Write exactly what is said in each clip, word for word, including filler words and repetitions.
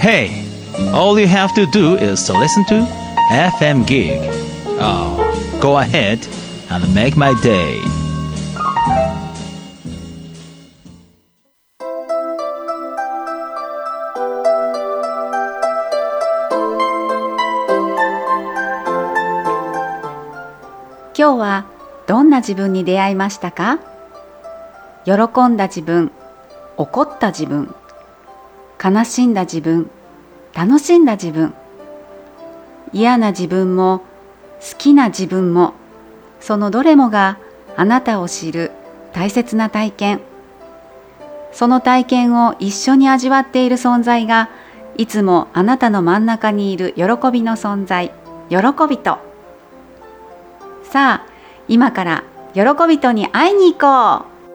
Hey, all you have to do is to listen to エフエム Gig. Oh, go ahead and make my day. 今日はどんな自分に出会いましたか？喜んだ自分、怒った自分、悲しんだ自分、楽しんだ自分、嫌な自分も好きな自分も、そのどれもがあなたを知る大切な体験。その体験を一緒に味わっている存在が、いつもあなたの真ん中にいる喜びの存在、喜びと。さあ、今から喜びとに会いに行こう。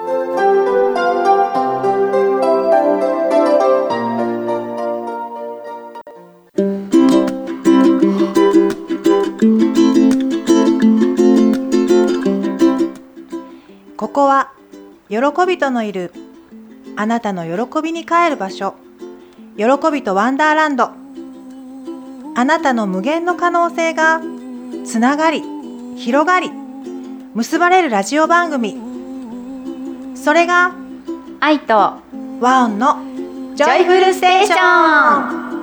ここは喜びとのいるあなたの喜びに帰る場所、喜びとワンダーランド。あなたの無限の可能性がつながり広がり結ばれるラジオ番組、それが愛と和音のジョイフルステーション。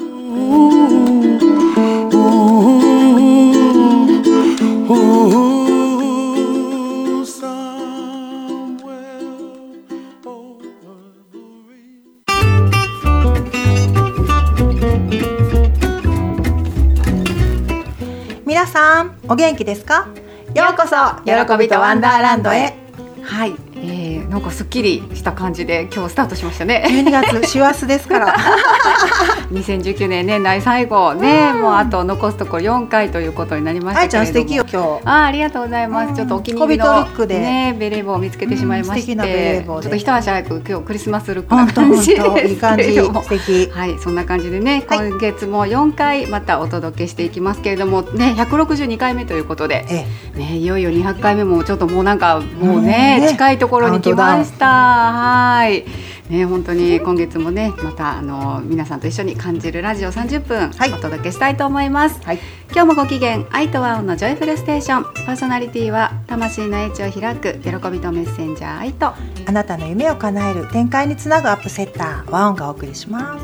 皆さんお元気ですか？ようこそ喜びとワンダーランドへ。 はい、えー、なんかすっきりした感じで今日スタートしましたね。 じゅうにがつ師走ですからにせんじゅうきゅうねん年内最後ね、もうあと残すところよんかいということになりましたけれども、 あいちゃん素敵よ今日。 あ, ありがとうございます。ちょっとお気に入りの、 小人ルックで、 ね、ベレー帽を見つけてしまいまして、 素敵なベレー帽でちょっと一足早く今日クリスマスルックな感じですけれども、 いい感じ素敵。 はい、そんな感じでね、 はい、 今月もよんかいまたお届けしていきますけれどもね、ひゃくろくじゅうにかいめということで、 ええね、いよいよにひゃっかいめもちょっともうなんかもうね、 うんね、 近いところに来ました。はい、ね、本当に今月もね、またあの皆さんと一緒に感じるラジオさんじゅっぷんお届けしたいと思います。はい、今日もご機嫌、愛と和音のジョイフルステーション。パーソナリティは魂の英知を開く喜びとメッセンジャー愛と、 あなたの夢を叶える展開につなぐアップセッター和音がお送りします。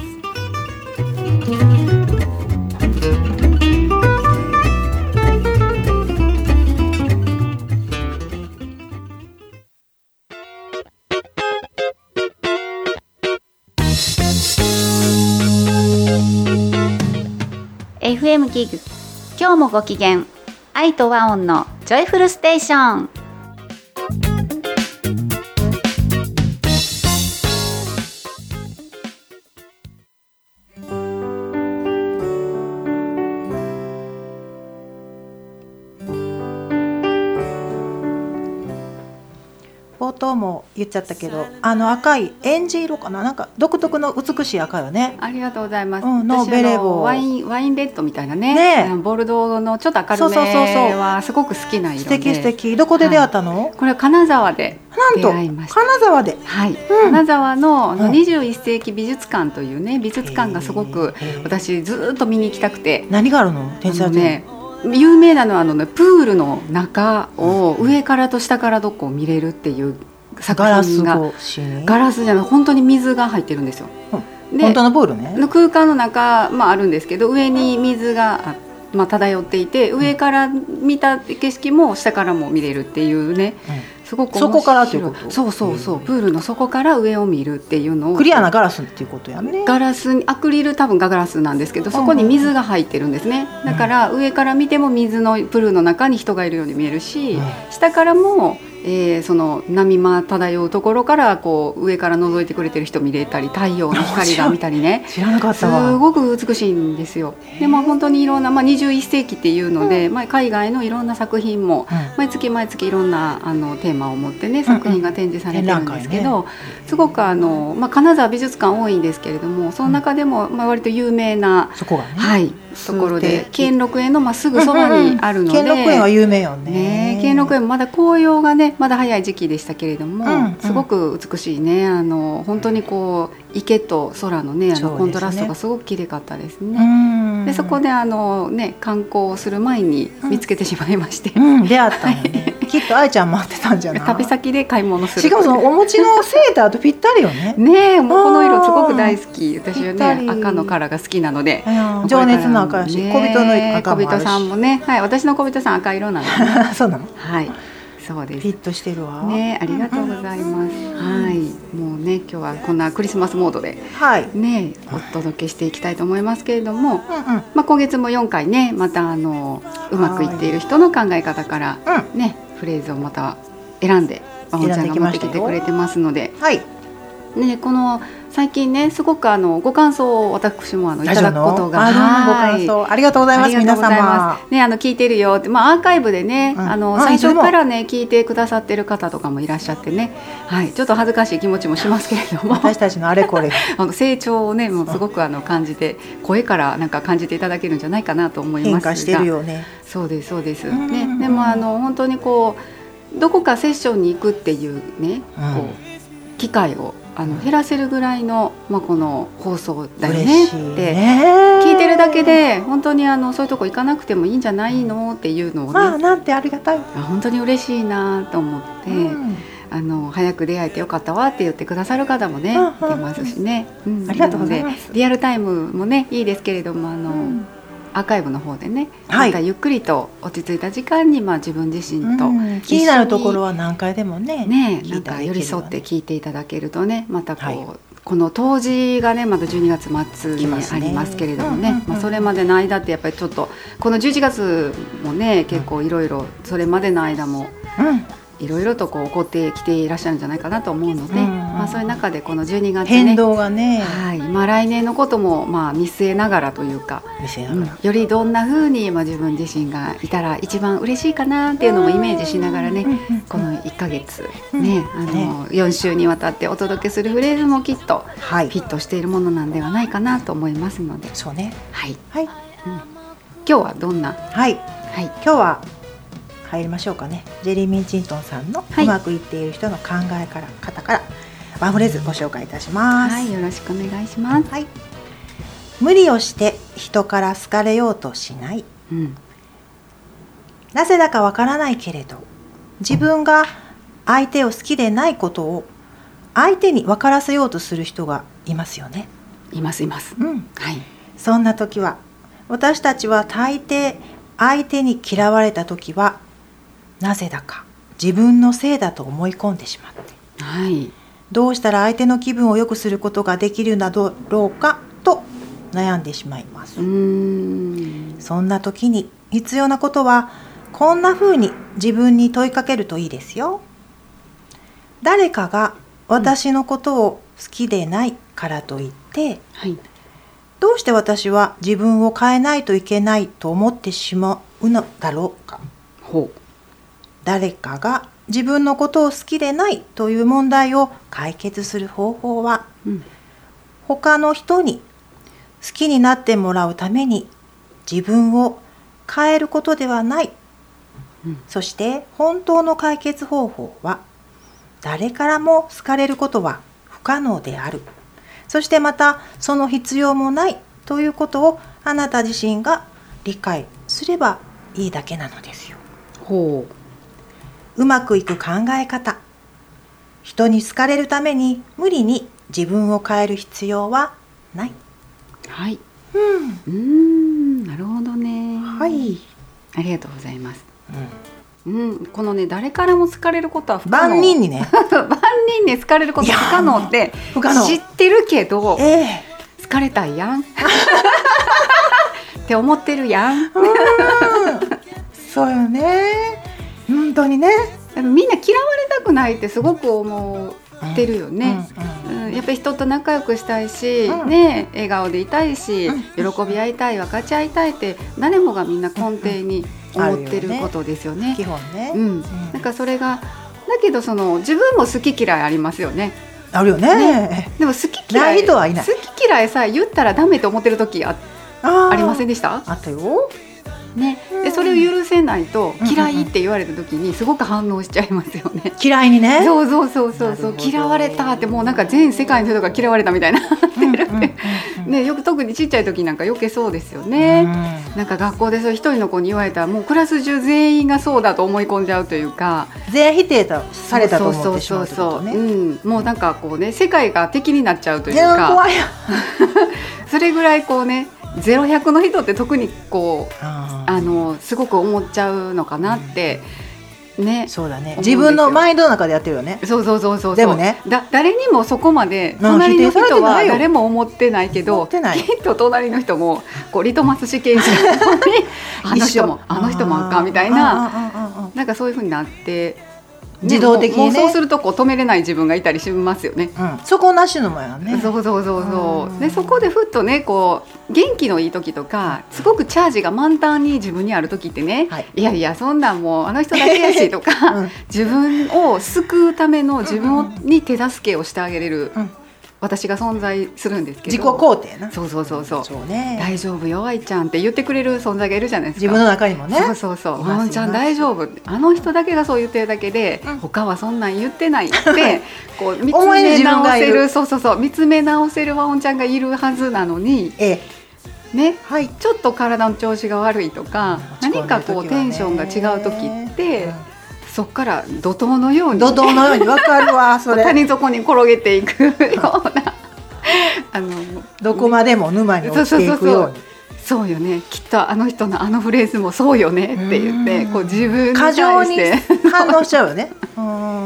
エフエム ギグ、今日もご機嫌、愛と和音のジョイフルステーション。 冒頭も言っちゃったけど、あの赤いエンジ色かな、なんか独特の美しい赤よね。 ありがとうございます。 うん、のベレー帽、 ワインワインレッドみたいなね、 ね、 ボルドーのちょっと明るめはすごく好きな色で、 素敵素敵。どこで出会ったの？ はい、これは金沢で出会いました。 なんと金沢で、 はい、うん、金沢 の, あのにじゅういっ世紀美術館というね、美術館がすごく私ずっと見に行きたくて。 何があるの？天才ね、有名なのはあの、ね、プールの中を上からと下からどこを見れるっていう作品が、ガラス越しに、ガラスじゃない、本当に水が入ってるんですよ。 で、本当のプールね、 の空間の中、まあ、あるんですけど、上に水が、まあ、漂っていて、上から見た景色も下からも見れるっていうね、うん、すごく面白い。 そこからということ？ そうそうそう、プールの底から上を見るっていうのを、 クリアなガラスっていうことやね。 ガラスに、アクリル多分ガラスなんですけど、そこに水が入ってるんですね。だから上から見ても水のプールの中に人がいるように見えるし、うん、下からもえー、その波間漂うところからこう上から覗いてくれてる人見れたり、太陽の光が見たりね、 知らなかったわ。 すごく美しいんですよ。で、まあ、本当にいろんな、まあ、にじゅういっ世紀っていうので、うん、まあ、海外のいろんな作品も、うん、毎月毎月いろんなあのテーマを持ってね、作品が展示されてるんですけど、うんうんね、すごくあの、まあ、金沢美術館多いんですけれども、その中でも、まあ、割と有名な、 そこがね、 はい、 ところで兼六園のまあすぐそばにあるので、 兼六園は有名よね。 ね、兼六園まだ紅葉がねまだ早い時期でしたけれども、うんうん、すごく美しいね。あの本当にこう池と空のねあのコントラストがすごく綺麗かったですね。でそこであの、ね、観光をする前に見つけてしまいまして、 うんうん、出会ったのねきっと愛ちゃん待ってたんじゃない。 旅先で買い物する。 しかもそのお餅のセーターとぴったりよね。 ねえ、もうこの色すごく大好き。私はね赤のカラーが好きなので、 情熱の赤やし、小人の赤もあるし、 小人さんもね、はい、私の小人さん赤色なので、ね、 そうなの。 はい、そうです。 フィットしてるわ。 ね、ありがとうございます。はい、もうね今日はこんなクリスマスモードで、はい、ねお届けしていきたいと思いますけれども、うんうん、まあ今月もよんかいねまたあのうまくいっている人の考え方からね、うん、フレーズをまた選んでまほちゃんが持ってきてくれてますので、はい、ねこの最近ねすごくあのご感想を私もあのいただくことが、 はい、ご感想ありがとうございます。皆様ねあの聞いてるよって、まあアーカイブでね、うん、あの最初からね聞いてくださってる方とかもいらっしゃってね、はい、ちょっと恥ずかしい気持ちもしますけれども、 私たちのあれこれあの成長をねもうすごくあの感じて声からなんか感じていただけるんじゃないかなと思いますが、 変化してるよね。 そうですそうです、ね、でもあの本当にこうどこかセッションに行くっていうね、うん、こう機会をあの減らせるぐらいの、まあ、この放送だよねって聞いてるだけで本当にあのそういうとこ行かなくてもいいんじゃないのっていうのをね、 まあなんてありがたい、 本当に嬉しいなと思って、うん、あの早く出会えてよかったわって言ってくださる方もね、うん、いますしね、うん、 ありがとうございます。 リアルタイムもねいいですけれどもあの、うんアーカイブの方でね、はい、またゆっくりと落ち着いた時間に、まあ、自分自身と、うん、 気になるところは何回でもね、 ねなんか寄り添って聞いていただけるとねまたこう、はい、この冬至がねまだじゅうにがつ末にありますけれどもね、まあ、それまでの間ってやっぱりちょっとこのじゅういちがつもね結構いろいろそれまでの間も、うんいろいろとこう起こってきていらっしゃるんじゃないかなと思うので、うんうんまあ、そういう中でこのじゅうにがつね変動がね、 はいまあ、来年のこともまあ見据えながらというか、 見据えながら、 うん、よりどんな風にまあ自分自身がいたら一番嬉しいかなっていうのもイメージしながらね、このいっかげつ、ねあのよん週にわたってお届けするフレーズもきっとフィットしているものなんではないかなと思いますので、 そうね、 はいはいうん、 今日はどんな、 はいはい、今日は入りましょうかね。ジェリー・ミンチントンさんのうまくいっている人の考えから方からワンフレーズご紹介いたします。 はい、よろしくお願いします。 はい、無理をして人から好かれようとしない、うん、なぜだかわからないけれど自分が相手を好きでないことを相手に分からせようとする人がいますよね。 いますいます、 うんはい、そんな時は私たちは大抵相手に嫌われた時はなぜだか自分のせいだと思い込んでしまって、はい、どうしたら相手の気分を良くすることができるのだろうかと悩んでしまいます。うーんそんな時に必要なことはこんな風に自分に問いかけるといいですよ。誰かが私のことを好きでないからといって、うんはい、どうして私は自分を変えないといけないと思ってしまうのだろうか。ほう誰かが自分のことを好きでないという問題を解決する方法は、うん、他の人に好きになってもらうために自分を変えることではない、うん、そして本当の解決方法は誰からも好かれることは不可能である、そしてまたその必要もないということをあなた自身が理解すればいいだけなのですよ。ほううまくいく考え方。人に好かれるために無理に自分を変える必要はない。 はい。うん。うーん、なるほどね。 はい。 ありがとうございます。うん。うん、このね誰からも好かれることは不可能。 万人にね。 万人に好かれることは不可能って知ってるけど、えー、好かれたいやん。って思ってるやん。 そうよね。本当にね、 みんな嫌われたくないってすごく思ってるよね、うんうんうん、やっぱり人と仲良くしたいし、うんね、笑顔でいたいし、うん、喜び合いたい分かち合いたいって誰もがみんな根底に思ってることですよね、 基本ね、 うん、なんかそれがだけどその自分も好き嫌いありますよね。 あるよ ね, ねでも好き嫌いない人はいない。 好き嫌いさえ言ったらダメと思ってる時あありませんでした？ あったよ、 ね、でそれを許せないと嫌いって言われた時にすごく反応しちゃいますよね。 嫌いにね。 そうそうそうそうそう、嫌われたってもうなんか全世界の人が嫌われたみたいなってるってね、よく特にちっちゃい時なんか余計そうですよね。なんか学校でそう一人の子に言われたらもうクラス中全員がそうだと思い込んじゃうというか、 全否定されたと思ってしまうってことね。 そうそうそうそう、うん、もうなんかこうね世界が敵になっちゃうといういやか、 怖いよそれぐらいこうねゼロひゃくの人って特にこうああのすごく思っちゃうのかなって、うん、ね。 そうだね、自分のマインドの中でやってるよね。 そうそうそうそう。 でもね、 だ誰にもそこまでうん隣の人否定されてなよはい誰も思ってないけど、 思ってないきっと隣の人もこうリトマス試験紙にあの人もあの人もあかんみたいな、なんかそういう風になって、ね、 自動的にね、 もう、もうそうするとこう止めれない自分がいたりしますよね。 うん、そこなしのもやね。 そうそうそうそう。 うんでそこでふっとねこう元気のいい時とかすごくチャージが満タンに自分にある時ってね、 はい、 いやいやそんなんもうあの人だけやしとか、うん、自分を救うための自分に手助けをしてあげれる、うん、私が存在するんですけど、 自己肯定な。 そうそうそうそう、 そうね、 大丈夫よ愛ちゃんって言ってくれる存在がいるじゃないですか。 自分の中にもね。 そうそうそう、あんちゃん大丈夫、あの人だけがそう言ってるだけで、うん、他はそんなん言ってないってこう見つめ直せる、そうそうそう見つめ直せるワオンちゃんがいるはずなのに、 ええね、 はい、 ちょっと体の調子が悪いとか、うん、何かこうテンションが違う時って、うん、そっから怒涛のように怒涛のように分かるわそれ谷底に転げていくようなあのどこまでも沼に落ちていくように。そうそうそうそう、 そうよね、きっとあの人のあのフレーズもそうよねって言ってこう自分に対して過剰に反応しちゃうよね。うん、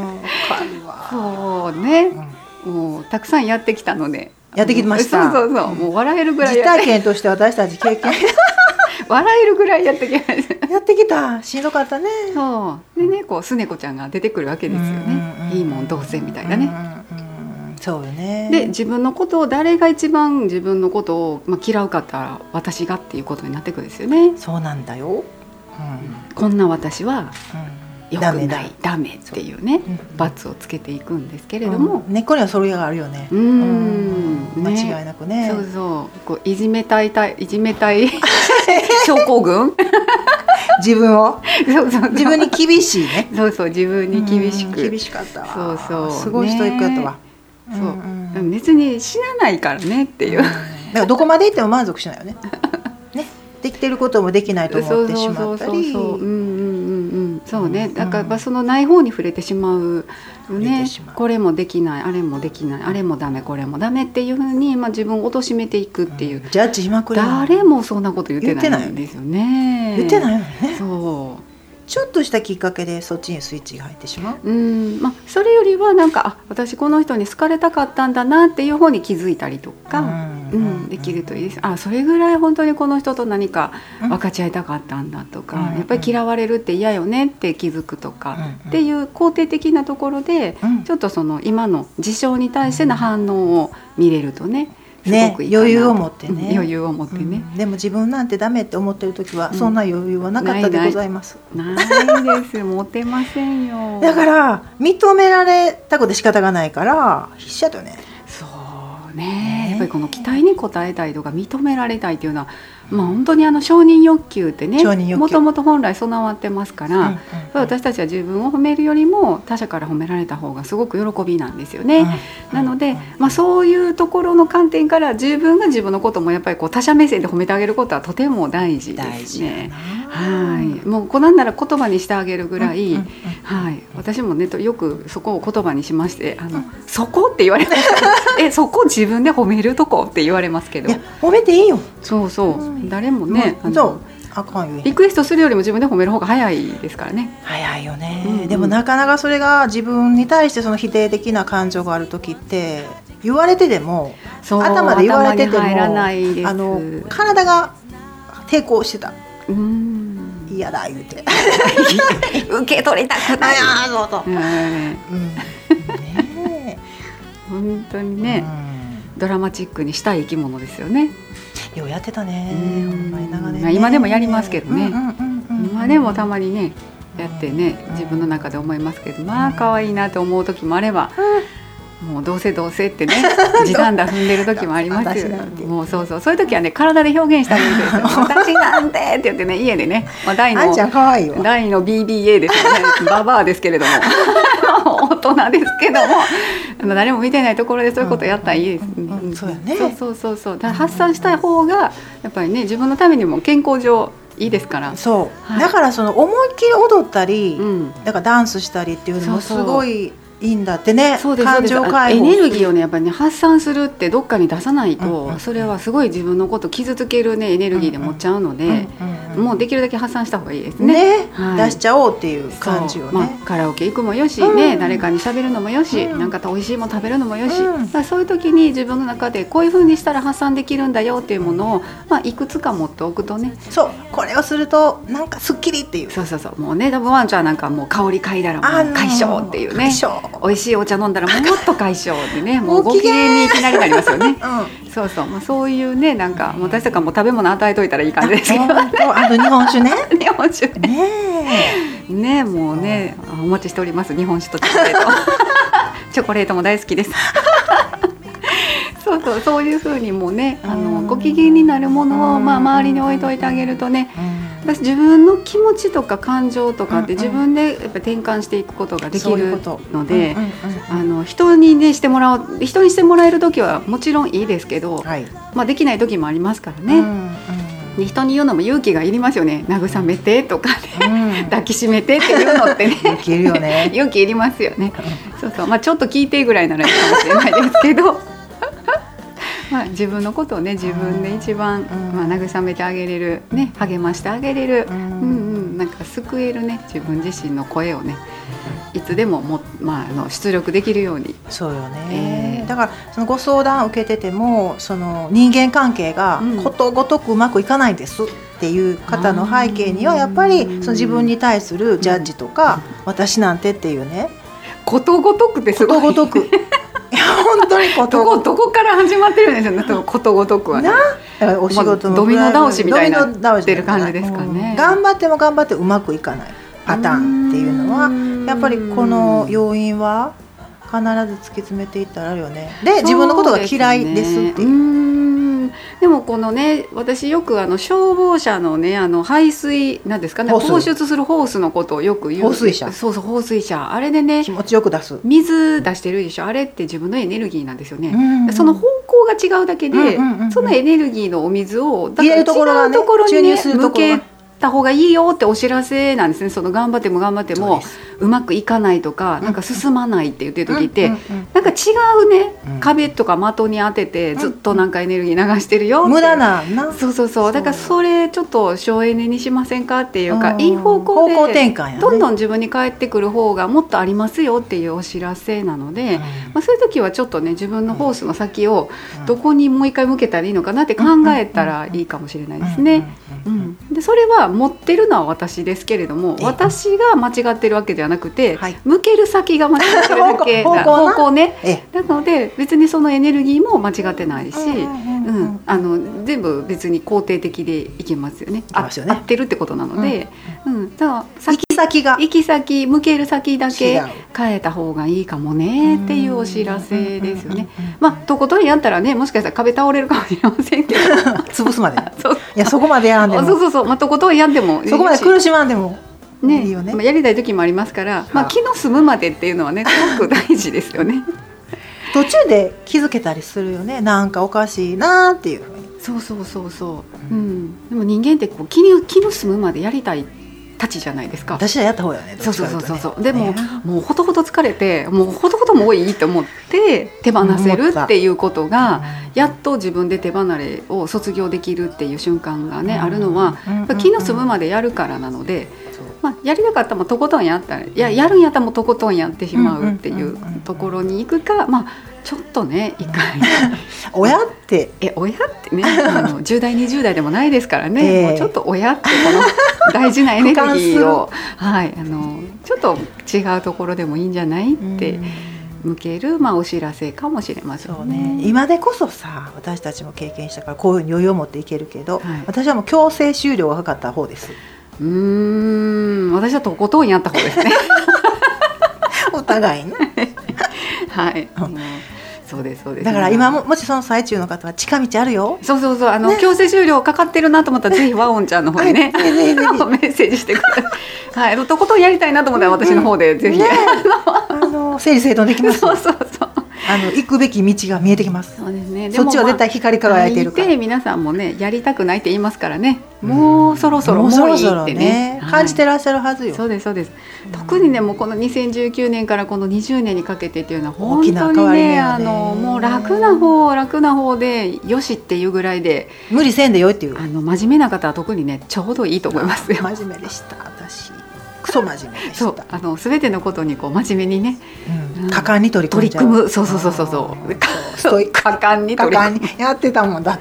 分かるわ。 そうね、うん、もうたくさんやってきたのでやってきました。 そうそうそう、もう笑えるぐらい実体験として私たち経験笑えるぐらいやってきましたやってきた、しんどかったね。 そうでね、こうすねこちゃんが出てくるわけですよね。いいもんどうせみたいなね。 そうよね。 で自分のことを誰が一番自分のことを、まあ、嫌うかったら私がっていうことになってくるんですよね。 そうなんだよ、うん、 こんな私は、うんよくない、 ダメだダメっていうね、うん、罰をつけていくんですけれども、 うん、根っこにはそれがあるよね。 うん、 うん、間違いなくね。 そうそう、こういじめたいたいいじめたい症候群自分をそうそうそう、 自分に厳しいね。 そうそう、自分に厳しく、 厳しかったわ。 そうそう、 すごいストイックやったわ。 そう、うんうん、別に死なないからねっていう、うん、だからどこまで行っても満足しないよね。ね、できてることもできないと思ってしまったり、そうそうね、だからそのない方に触れてしまうよね。これもできない、あれもできない、あれもダメ、これもダメっていうふうに、まあ、自分を貶めていくっていう、 うん、ジャッジしまくり。 誰もそんなこと言ってないんですよね。 言ってないよね。 そう、 ちょっとしたきっかけでそっちにスイッチが入ってしまう。 うん、まあ、それよりはなんか、あ、私この人に好かれたかったんだなっていう方に気づいたりとか、うんうん、できるといいです。あ、それぐらい本当にこの人と何か分かち合いたかったんだとか、うん、やっぱり嫌われるって嫌よねって気づくとか、うん、っていう肯定的なところで、うん、ちょっとその今の事象に対しての反応を見れるとね、 ね、余裕を持ってね、 余裕を持ってね、 うん、でも自分なんてダメって思ってる時は、うん、そんな余裕はなかったでございます。 ないないないです持てませんよ。 だから認められたくて仕方がないから必死やったよね。 そうね、ね、やっぱりこの期待に応えたいとか認められたいっていうのは、まあ、本当にあの承認欲求ってね、もともと本来備わってますから、うんうんうん、私たちは自分を褒めるよりも他者から褒められた方がすごく喜びなんですよね、うんうんうん、なので、まあ、そういうところの観点から自分が自分のこともやっぱりこう他者目線で褒めてあげることはとても大事ですね。はい、もうこなんなら言葉にしてあげるぐらい、うんうんうん、はい、私もねよくそこを言葉にしまして、あの、うん、そこって言われますえそこ自分で褒めるとこって言われますけど、いや褒めていいよ。 そうそう、うん、誰もね、 うん、そうあかんよ、 リクエストするよりも自分で褒める方が早いですからね。 早いよね、うんうん、でもなかなかそれが自分に対してその否定的な感情がある時って言われてでも頭で言われててもあの体が抵抗してた。うん、嫌だ言うて受け取りたくない。 あそうそう、うんね、本当にね、うん、ドラマチックにしたい生き物ですよね。 ようやってたね、ほんまに長年ね。 今でもやりますけどね、今でもたまにねやってね、自分の中で思いますけど、まあ可愛いなと思う時もあれば、 もうどうせどうせってね時短だ踏んでる時もありますよもうそうそうそういう時はね体で表現したらいいんですよ私なんてって言ってね家でね、まあ、大のあんちゃん可愛いわ大の ビービーエー ですよねババアですけれども大人ですけども誰も見てないところでそういうことやったらいいですね、 うんうんうん、そうやねそうそうそうそうだから発散した方がやっぱりね自分のためにも健康上いいですからそう、 はい、 だからその思いっきり踊ったり、 うん、 だからダンスしたりっていうのもすごいそうそういいんだってね。 そうです感情解放エネルギーをねやっぱりね発散するってどっかに出さないと、 うんうん、 それはすごい自分のこと傷つけるねエネルギーで持っちゃうので、うんうんうん、もうできるだけ発散した方がいいですね。 ね、 はい、 出しちゃおうっていう感じをね。 まあ、カラオケ行くもよし、うん、ね誰かに喋るのもよし、うん、なんか美味しいもの食べるのもよし、うん、だからそういう時に自分の中でこういう風にしたら発散できるんだよっていうものを、まあ、いくつか持っておくとね。 そうこれをするとなんかすっきりっていう。 そうそうそうもうね多分ワンちゃんなんかもう香り嗅いだらもう解消っていうね。 解消美味しいお茶飲んだらもっと解消でねもうご機嫌にいきなりなりますよね、うん、そうそう、まあ、そういうねなんか私とかも食べ物与えといたらいい感じですけどあと日本酒ね日本酒ねねねもうねお待ちしております日本酒とチョコレートチョコレートも大好きですそうそうそういう風にもうねあのご機嫌になるものを、まあ、周りに置いといてあげるとね私自分の気持ちとか感情とかって自分でやっぱ転換していくことができるのであの人にねしてもらう人にしてもらえる時はもちろんいいですけど、はいまあ、できない時もありますからね、うんうん、人に言うのも勇気がいりますよね慰めてとかね、うん、抱きしめてっていうのってね勇気いるよね勇気いりますよねそうそう、まあ、ちょっと聞いてぐらいならいいかもしれないですけどまあ、自分のことをね自分で一番、うんまあ、慰めてあげれる、ね、励ましてあげれる、うんうん、なんか救えるね自分自身の声をねいつでもも、まあ、あの出力できるようにそうよね、えー、だからそのご相談を受けててもその人間関係がことごとくうまくいかないですっていう方の背景にはやっぱりその自分に対するジャッジとか、うん、私なんてっていうねことごとくってすごいことごとくいや本当にことごとくどこから始まってるんですよねことごとくはねだからお仕事も、 まあ、ドミノ倒しみたいになってる感じですかね、 うん、頑張っても頑張ってうまくいかないパターンっていうのはやっぱりこの要因は必ず突き詰めていったらあるよねで自分のことが嫌いですっていう。 でもこのね私よくあの消防車のねあの排水なんですかね放出するホースのことをよく言う放水車そうそう放水車あれでね気持ちよく出す水出してるでしょあれって自分のエネルギーなんですよね、うんうん、その方向が違うだけで、うんうんうんうん、そのエネルギーのお水をだから違うところにね向けた方がいいよってお知らせなんですねその頑張っても頑張ってもうまくいかないとかなんか進まないって言ってる時って、うんうん、なんか違うね、うん、壁とか的に当ててずっとなんかエネルギー流してるよって、 無駄ななそうそうそうだからそれちょっと省エネにしませんかっていうか、うん、いい方向で方向転換やね、 どんどん自分に返ってくる方がもっとありますよっていうお知らせなので、うんまあ、そういう時はちょっとね自分のホースの先をどこにもう一回向けたらいいのかなって考えたらいいかもしれないですね、うん、でそれは持ってるのは私ですけれども私が間違ってるわけではなくて、はい、向ける先が間違ってるだけ方向方向ねなので別にそのエネルギーも間違ってないし、うんうん、あの全部別に肯定的でいけますよね、あ、合ってるってことなので、うんうん、だから先行き先が行き先向ける先だけ変えた方がいいかもねっていうお知らせですよね。まあとことんやったらねもしかしたら壁倒れるかもしれませんけど潰すまでそういやそこまでやんでもそうそうそう、まあ、とことんやんでもそこまで苦しまんでもねいいよね、 まあ、やりたい時もありますから、まあ、気の済むまでっていうのはねすごく大事ですよね途中で気づけたりするよねなんかおかしいなっていうふうにそうそうそうそう、うん、でも人間ってこう気に気の済むまでやりたいたちじゃないですか。 私はやった方よね。 そうそうそうそう。でも、ね、もうほとほと疲れてもうほとほともういいと思って手放せるっていうことがやっと自分で手離れを卒業できるっていう瞬間がね、うん、あるのは、うん、気の済むまでやるからなので、まあ、やりたかったらもうとことんやったらいややるんやったらもうとことんやってしまうっていうところに行くか、まあちょっとね一回親ってえ親ってねあのじゅう代にじゅう代でもないですからね、えー、もうちょっと親ってこの大事なエネルギーを、はい、あのちょっと違うところでもいいんじゃないって向ける、まあ、お知らせかもしれません ね, そうね今でこそさ私たちも経験したからこういうふうに余裕を持っていけるけど、はい、私はもう強制終了がかかった方です。 うーん私はとことんやった方ですねお互いねはい、もうそうですそうです。 だから今 も, もしその最中の方は近道あるよ。 そうそうそう、あの、ね、強制終了かかってるなと思ったらぜひ和音ちゃんの方にね、はい、メッセージしてください。はい、とことんやりたいなと思ったら私の方でぜひ、ね、 あの整理整頓できます。 そうそうそう、 あの行くべき道が見えてきます。 そうですね。 そっちは絶対光り輝いてるから。 で皆さんもね、やりたくないって言いますからね。もうそろそろもういいってね、 ね、感じてらっしゃるはずよ。 そうですそうです。特にね、もうこのにせんじゅうきゅうねんからこのにじゅうねんにかけてっていうのは本当にね、あのもう楽な方楽な方でよしっていうぐらいで、 無理せんでよいっていう。 あの真面目な方は特にねちょうどいいと思いますよ。 真面目でした私。クソ真面目でした。 そう、あの全てのことにこう真面目にね、 うん、果敢に取り組んじゃう。 取り組む、そうそうそうそうそう。 ストイック。 果敢に取り組む。 やってたもんだって。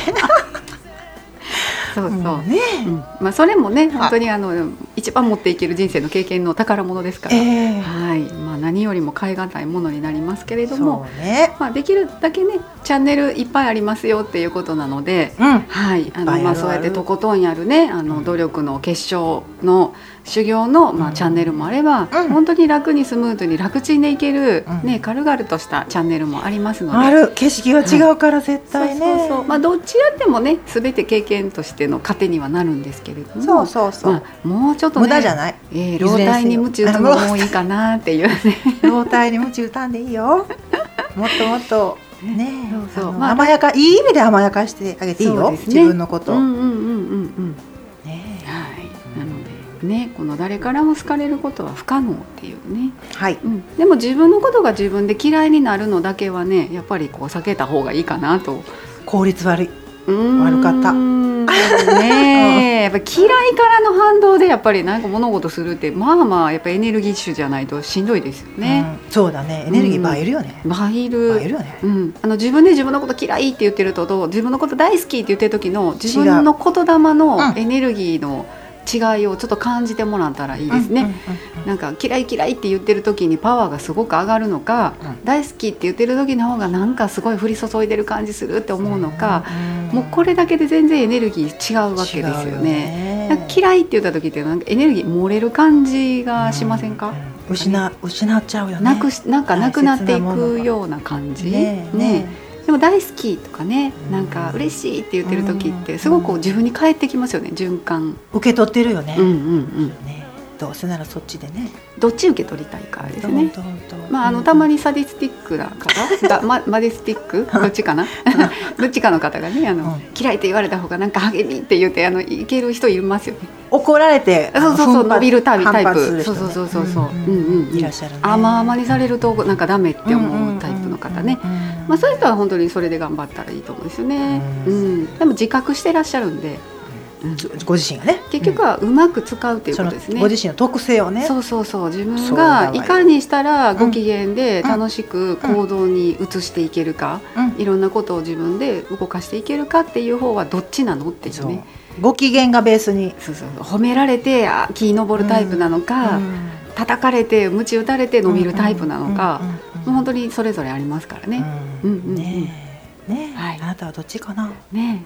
そうそう、うんね、 うん、まあそれもね本当にあの一番持っていける人生の経験の宝物ですから、 えー、 はい、まあ何よりも代え難いものになりますけれども、 そうね、 まあできるだけねチャンネルいっぱいありますよっていうことなので、 うん、 はい、あのまあそうやってとことんやるね、あの努力の結晶の修行の、まあ、チャンネルもあれば、うん、本当に楽にスムーズに楽ちんでいける、うん、ね、軽々としたチャンネルもありますので、 ある、景色が違うから絶対ね、 はい、そうそうそう、まあ、どっちやってもね全て経験としての糧にはなるんですけれども、 そうそうそう、 まあ、もうちょっとね無駄じゃない、 えー、老体に鞭打つのもいいかなっていうね老体に鞭打たんでいいよもっともっとね、 そうそう、 まあ、甘やか、いい意味で甘やかしてあげていいよ、ね、自分のこと、 うんうんうんうんうんね、はい、なのでね、この誰からも好かれることは不可能っていうね、 はい、 うん、でも自分のことが自分で嫌いになるのだけはねやっぱりこう避けた方がいいかなと。 効率悪い、悪かったね、やっぱ嫌いからの反動でやっぱり何か物事するってまあまあやっぱエネルギッシュじゃないとしんどいですよね、 うん、そうだね、エネルギー倍いるよね、 うん、倍いる、 倍いるよね、 うん、あの自分で自分のこと嫌いって言ってるとと自分のこと大好きって言ってる時の自分の言霊のエネルギーの違いをちょっと感じてもらったらいいですね、うんうんうんうん、なんか嫌い嫌いって言ってる時にパワーがすごく上がるのか、うん、大好きって言ってる時の方がなんかすごい降り注いでる感じするって思うのか、うん、もうこれだけで全然エネルギー違うわけですよね。なんか嫌いって言った時ってなんかエネルギー漏れる感じがしませんか、うんうん、 失, 失っちゃうよね、 なくしなんかなくなっていくような感じねえ、ねえ、でも大好きとかね、なんか嬉しいって言ってる時ってすごく自分に返ってきますよね、循環受け取ってるよね、 うんうんうんね、どうせならそっちでね、 どっち受け取りたいかですね。まあ、あのたまにサディスティックな方がマ, マディスティックどっちかなどっちかの方がね、あの、うん、嫌いって言われた方がなんか励みって言ってあのいける人いますよね。 怒られてそうそうそう伸びるタイプ、タイプ、 ね、 そうそうそうそうそう、 うんうんうん、いらっしゃるね。 甘々にされるとなんかダメって思うタイプの方ね、まあそういう人は本当にそれで頑張ったらいいと思うんですよね、うんうん、でも自覚してらっしゃるんで、 うん、ご自身がね結局はうまく使うっていうことですね、 ご自身の特性をね、 そうそうそう、自分がいかにしたらご機嫌で楽しく行動に移していけるか、うんうん、いろんなことを自分で動かしていけるかっていう方はどっちなのっていうね、 ご機嫌がベースに、 そうそう、褒められて木登るタイプなのか、うんうん、叩かれて鞭打たれて伸びるタイプなのか、もう本当にそれぞれありますからね、うんうんうん、ねね、はい、あなたはどっちかな、 ね、うん、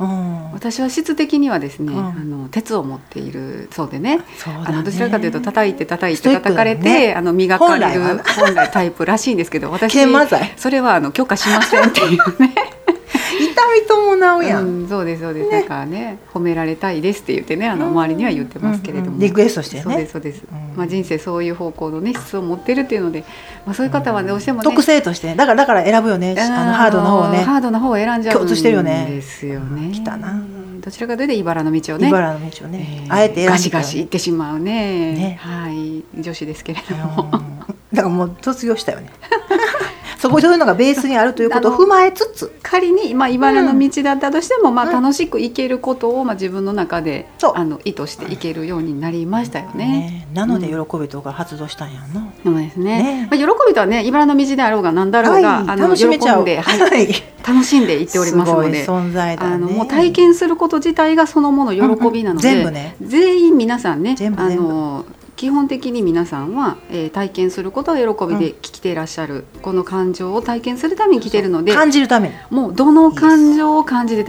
私は質的にはですね、うん、あの鉄を持っているそうでね、 そうだね、 あのどちらかというと叩いて叩いて叩かれて、ね、あの磨かれる本来、本来タイプらしいんですけど、私それはあの許可しませんっていうね痛み伴うやん、 うん、そうですそうです、ね、だからね、褒められたいですって言ってね、あの周りには言ってますけれども、うんうん、 リクエストしてね、 そうですそうです、うん、まあ、人生そういう方向のね質を持ってるっていうので、まあ、そういう方はどうしてもね、 特性として、ね、だからだから選ぶよね、あのハードの方をね、 ハードの方を選んじゃうん共通してるよね、 ですよね、 来たな、 どちらかというと茨の道をね、 茨の道をね、 えー、 あえて選んで、 ガシガシ行ってしまう ね, ね、 はい、女子ですけれども、 だからもう卒業したよねそこそういうのがベースにあるということを踏まえつつ、 仮に、まあ、茨の道だったとしても、うん、まあ、楽しくいけることを、まあ、自分の中で、うん、あの意図していけるようになりましたよね、 ね、なので喜びとか発動したんやんな、 うん、そうですね、ね、まあ、喜びとはね、茨の道であろうが何だろうが、はい、あの楽しめちゃう、 喜んで、はい、楽しんでいっておりますので、 すごい存在だね、 あのもう体験すること自体がそのもの喜びなので、うんうん、全部ね、全員皆さんね、全部全部、あの基本的に皆さんは、えー、体験することを喜びで来ていらっしゃる、うん、この感情を体験するために来てるので、 感じるために、 もうどの感情を感じてても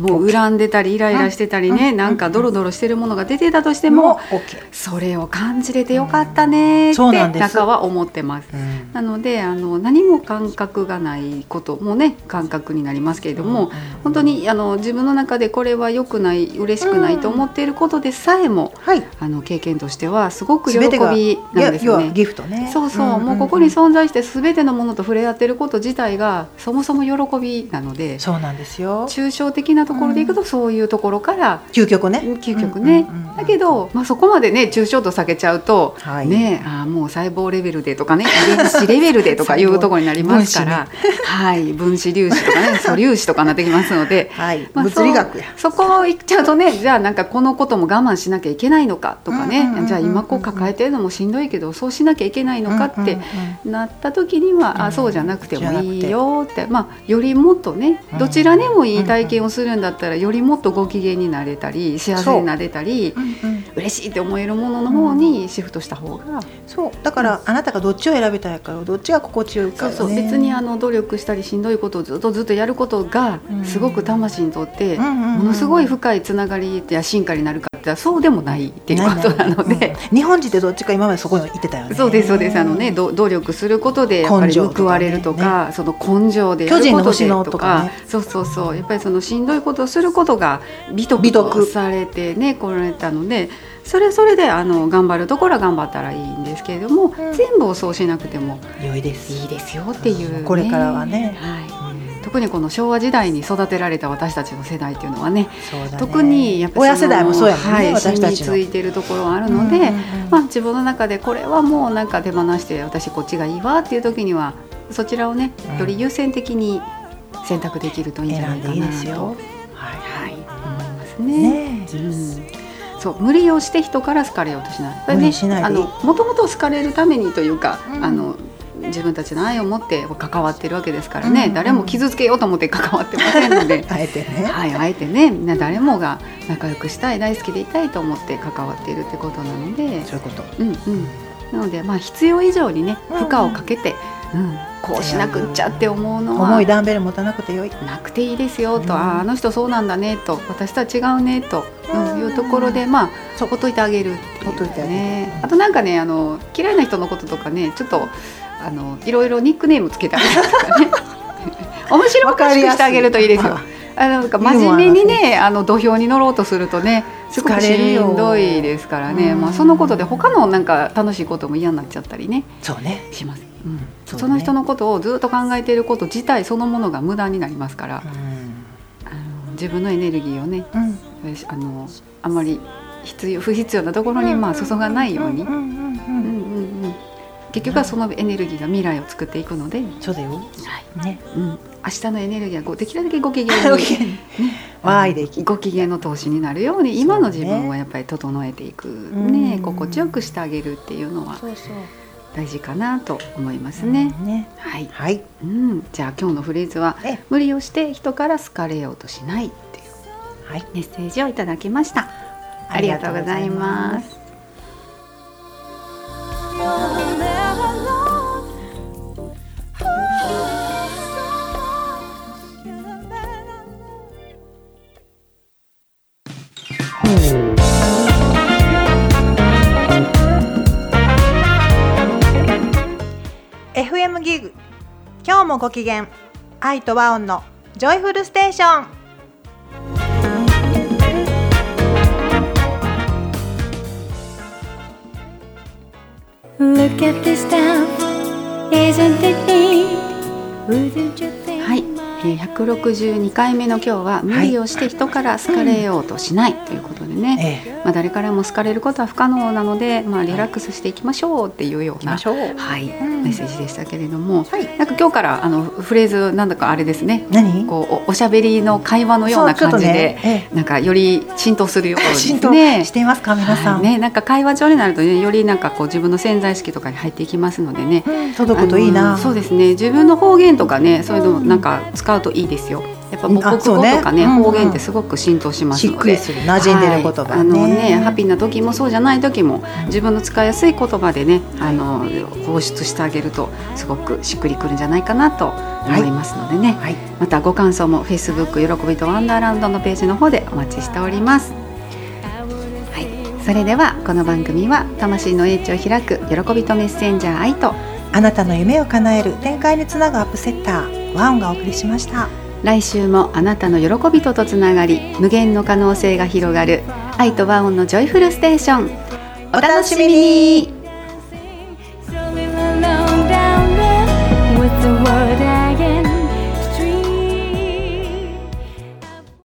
もう恨んでたりイライラしてたりね、うん、なんかドロドロしてるものが出てたとしても、うん、それを感じれてよかったねって中は思ってます、うん、なのであの何も感覚がないこともね感覚になりますけれども、うん、本当にあの自分の中でこれは良くない嬉しくないと思っていることでさえも、うんはい、あの経験としてはすごく喜びなんですよね。 ギフトね。 そうそう、うんうんうん、もうここに存在して全てのものと触れ合っていること自体がそもそも喜びなので、 そうなんですよ。 抽象的なところでいくとそういうところから、 うん、究極ね究極ね、うんうんうん、だけど、まあ、そこまでね抽象度下げちゃうと、はいね、あもう細胞レベルでとかね遺伝子レベルでとかいうところになりますから、ねはい、分子粒子とかね素粒子とかになってきますので、 はいまあ、物理学やそ, そこ行っちゃうとねじゃあなんかこのことも我慢しなきゃいけないのかとかね、うんうんうんうん、じゃあ今こう抱えてるのもしんどいけどそうしなきゃいけないのかってなった時には、うんうんうん、あそうじゃなくてもいいよって、まあ、よりもっとねどちらでもいい体験をするんだったらよりもっとご機嫌になれたり幸せになれたり、うんうん、嬉しいって思えるものの方にシフトした方が、 そうだから、うん、あなたがどっちを選びたいかどっちが心地よいか、ね、 そうそう別にあの努力したりしんどいことをずっとずっとやることがすごく魂にとってものすごい深いつながりや進化になるかってそうでもないっていうことなので、 うん、日本人ってどっちか今までそこに言ってたよね。 そうですそうですあの、ね、努力することでやっぱり報われるとか、ね、その根性でやることでと か, とか、ね、そうそうそうやっぱりそのしんどいことをすることが美徳とされてね来られたのでそれそれであの頑張るところは頑張ったらいいんですけれども、うん、全部をそうしなくても良いですいいですよっていう、ね、 これからはね、 はいうん、特にこの昭和時代に育てられた私たちの世代っていうのは ね, そうだね特にやっぱり親世代もそうやもんね、 はい、 私たちの染みついてるところがあるので、うんうんうんまあ、自分の中でこれはもうなんか手放して私こっちがいいわっていう時にはそちらをねより優先的に選択できるといいんじゃないかなと、うん、選んでいいですよ、はいはい、思いますね。ね、うんそう無理をして人から好かれようとしない。無理しないでいい。もともと好かれるためにというか、うん、あの自分たちの愛を持って関わってるわけですからね、うんうん、誰も傷つけようと思って関わってませんのであえてね、 はい、あえてねみんな誰もが仲良くしたい大好きでいたいと思って関わっているってことなのでそういうこと、 うんうん、なので、まあ、必要以上にね負荷をかけて、うんうんこうしなくっちゃって思うのは重いダンベル持たなくてよいなくていいですよと、うん、あ, あの人そうなんだねと私とは違うねと、うん、いうところでまあそうほっといてあげるっていう、ね、あとなんかねあの嫌いな人のこととかねちょっとあのいろいろニックネームつけてあげるとかね面白おかしくしてあげるといいですよ。あのなんか真面目にねあの土俵に乗ろうとするとねすごくしんどいですからね、まあ、そのことで他のなんか楽しいことも嫌になっちゃったりねそうねします、うんそ, その人のことをずっと考えていること自体そのものが無駄になりますから、うん、あの自分のエネルギーをね、うん、あのあんまり必要不必要なところにまあ注がないように結局はそのエネルギーが未来を作っていくのでそうだよ、 はいねうん、明日のエネルギーはできるだけご機嫌に、ね、 わーいでご機嫌の投資になるように今の自分をやっぱり整えていく、ね、心地よくしてあげるっていうのはそうそう大事かなと思いますね。うんねはいはいうん、じゃあ今日のフレーズは無理をして人から好かれようとしないっていう、はい、メッセージをいただきました。ありがとうございます。 エフエム ギグ今日もご機嫌愛と和音のジョイフルステーション。 Look at this town, isn't it neat? Wouldn't you think? はい、ひゃくろくじゅうにかいめの今日は無理をして人から好かれようとしないということでね、はいまあ、誰からも好かれることは不可能なので、まあ、リラックスしていきましょうっていうような、はい、うん、メッセージでしたけれども、はい、なんか今日からあのフレーズなんだかあれですね何こう お, おしゃべりの会話のような感じで、ねええ、なんかより浸透するようですね。 浸透していますか皆さん、 はいね、なんか会話上になると、ね、よりなんかこう自分の潜在意識とかに入っていきますのでね、 うん、届くといいな。 そうですね自分の方言とかねそういうのなんか使うといいですよ。 やっぱ母国語とかね、 うんうん、 方言ってすごく浸透しますので、 しっくりする、馴染んでる言葉ね、はい、 あのね、ハッピーな時もそうじゃない時も自分の使いやすい言葉でね、あの放出してあげるとすごくしっくりくるんじゃないかなと思いますのでね、はいはい、またご感想も Facebook 喜びとワンダーランドのページの方でお待ちしております。はい、それではこの番組は魂の英知を開く喜びとメッセンジャー愛と、 あなたの夢を叶える展開につなぐアップセッターワンがお送りしました。 来週もあなたの喜びととつながり、無限の可能性が広がる愛と和音のジョイフルステーション、お楽しみに。